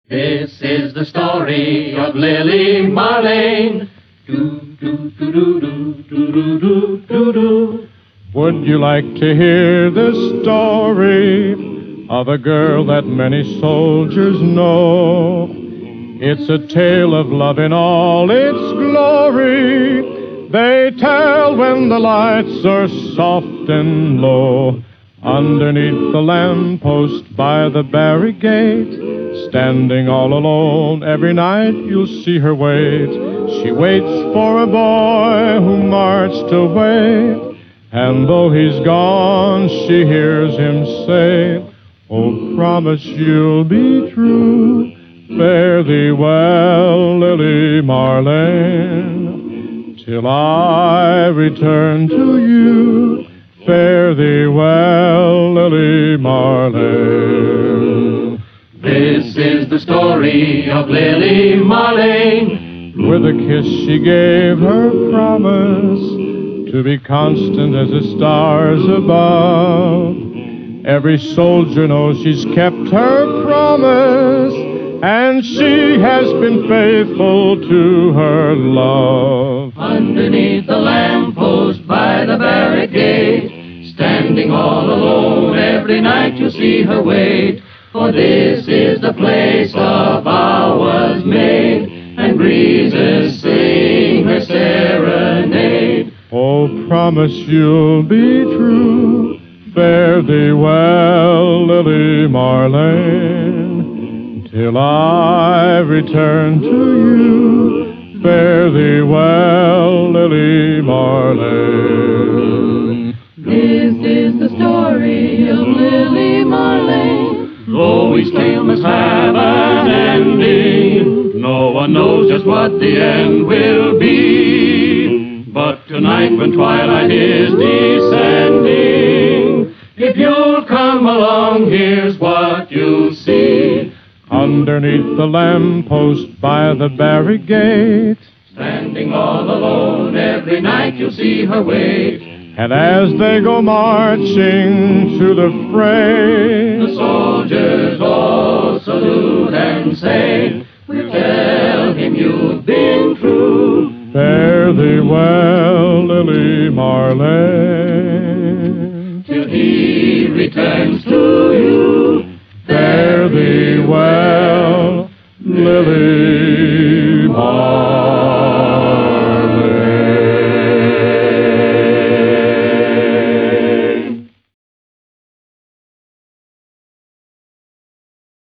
This is the story of Lily Marlene. Do, do, do, do, do, do, do, do, do, do. Would you like to hear the story of a girl that many soldiers know? It's a tale of love in all its glory. They tell when the lights are soft and low. Underneath the lamppost by the barricade, standing all alone, every night you'll see her wait. She waits for a boy who marched away, and though he's gone, she hears him say, "Oh, promise you'll be true. Fare thee well, Lily Marlene, till I return to you. Fare thee well, Lily Marlene." This is the story of Lily Marlene. With a kiss she gave her promise to be constant as the stars above. Every soldier knows she's kept her promise, and she has been faithful to her love. Underneath the lamppost by the barricade, standing all alone, every night you'll see her wait. For this is the place a vow was made, and breezes sing her serenade. Oh, promise you'll be true. Fare thee well, Lily Marlene, till I return to you. Fare thee well, Lily Marlene. This is the story of Lily Marlene. Though each tale must have an ending, no one knows just what the end will be. But tonight when twilight is descending, if you'll come along, here's what you'll see. Underneath the lamppost by the barricade, standing all alone, every night you'll see her wait. and as they go marching to the fray, The soldiers all salute and say, "We'll tell him you've been true." fare thee well, Lily Marlene, Till he returns to you. fare thee well, Lily Marlene.